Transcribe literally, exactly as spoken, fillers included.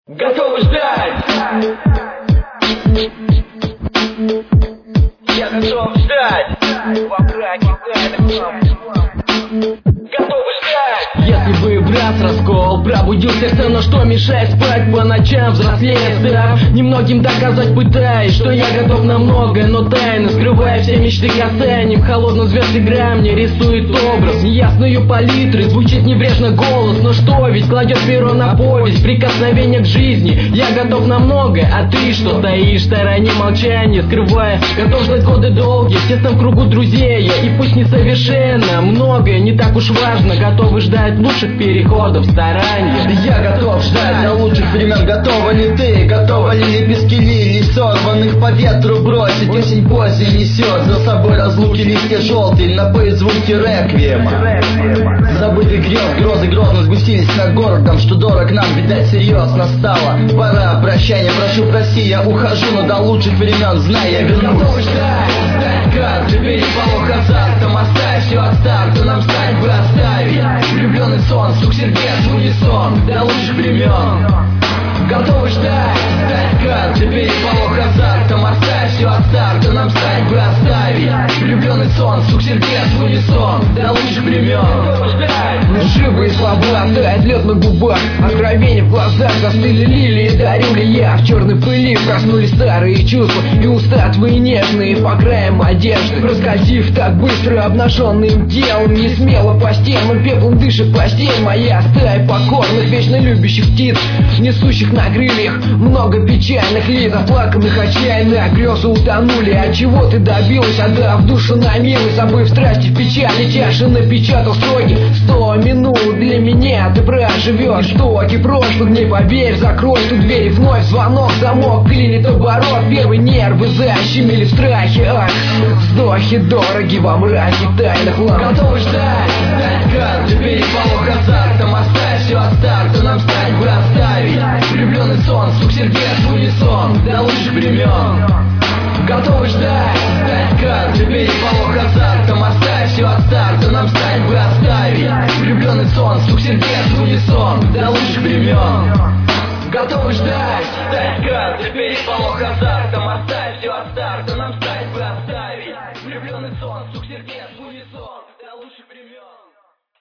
Готовы ждать? Я готов ждать. Во мраке готовы ждать. Если бы брат раскол пробудил сердце, но что мешает спать по ночам, взрослее став, немногим доказать пытаясь, что я готов на многое, но тайно скрывая все мечты касанием. Холодно звезд игра мне рисует образ неясную палитры, звучит небрежно голос, но что ведь кладет перо на повесть, прикосновение к жизни. Я готов на многое, а ты что стоишь в стороне молчания, скрывая, готов ждать годы долгие в тесном кругу друзей я, и пусть несовершенно многое не так уж важно, готовы ждать лучших переходов старания. Я готов ждать до лучших времен. Готова ли ты? Готова ли лепестки лилий, сорванных по ветру бросить? Осень поздняя несет за собой разлуки, листья желтые на звуки реквиема. Забытый грез, грозы грозно сгустились над городом, что дорог нам, видать, серьез настала пора прощания. Прошу, прости, я ухожу, но до лучших времен, знай, я вернусь. Готовы ждать, ждать карты, переполох азартом, оставь все от старта, нам стать бы оставить влюбленный сон, стук сердец в унисон до лучших времен. Готовы ждать, ждать карты, переполох азартом, оставь все от старта, нам стать бы оставить влюбленный сон, стук сердец в унисон до лучших времен. Живые слова, тает лед на губах, откровения в глазах, застыли лилии, дарю ли я в черной пыли, проснулись старые чувства и уста твои нежные по краям одежды, проскользив так быстро обнаженным телом, не смело по стенам, пеплом дышит постель моя, стая покорных, вечно любящих птиц, несущих на крыльях много печальных лиц, заплаканных отчаянно, грезы утонули, от чего ты добилась, отдав душу на милость, забыв страсти в печали, чаши напечатал строки, сто минут для меня ты проживешь истоки прошлых дней, поверь, закрой ту дверь, вновь звонок, замок, клинит оборот, первые нервы защемили в страхе, ах, вздохи дороги во мраке тайных ламп. Готовы ждать, ждать карты, переполох азартом, оставь все от старта, нам стать бы оставить влюбленный сон, стук сердец в унисон до лучших времен. Готовы ждать, ждать карты, переполох азартом, оставь все от старта, нам стать бы оставить влюбленный сон, стук сердец в унисон до лучших времен. Готовы ждать, ждать карты, переполох азартом, оставь все от старта.